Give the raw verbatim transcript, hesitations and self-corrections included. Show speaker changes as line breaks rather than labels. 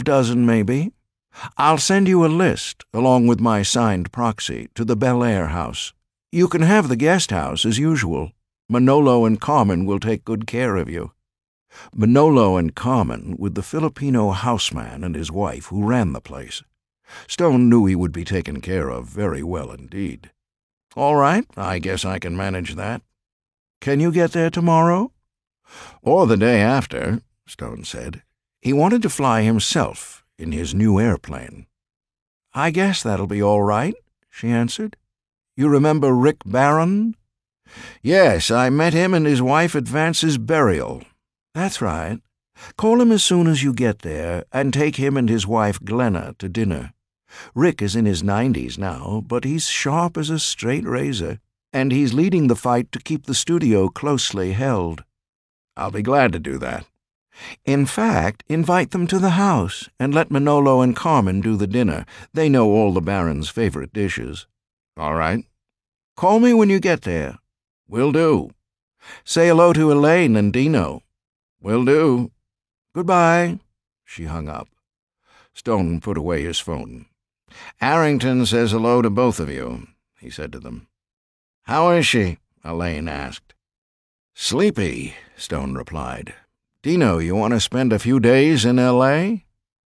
dozen, maybe. I'll send you a list, along with my signed proxy, to the Bel Air house. You can have the guest house as usual. Manolo and Carmen will take good care of you." Manolo and Carmen were the Filipino houseman and his wife who ran the place. Stone knew he would be taken care of very well indeed. "All right, I guess I can manage that." "Can you get there tomorrow?" "Or the day after," Stone said. He wanted to fly himself in his new airplane. "I guess that'll be all right," she answered. "You remember Rick Barron?" "Yes, I met him and his wife at Vance's burial." "That's right. Call him as soon as you get there, and take him and his wife Glenna to dinner. Rick is in his nineties now, but he's sharp as a straight razor, and he's leading the fight to keep the studio closely held." "I'll be glad to do that." "In fact, invite them to the house, and let Manolo and Carmen do the dinner. They know all the Baron's favorite dishes." "All right." "Call me when you get there." "Will do." "Say hello to Elaine and Dino." "Will do." "Goodbye." She hung up. Stone put away his phone. "Arrington says hello to both of you," he said to them. "How is she?" Elaine asked. "Sleepy," Stone replied. "Dino, you want to spend a few days in L A?"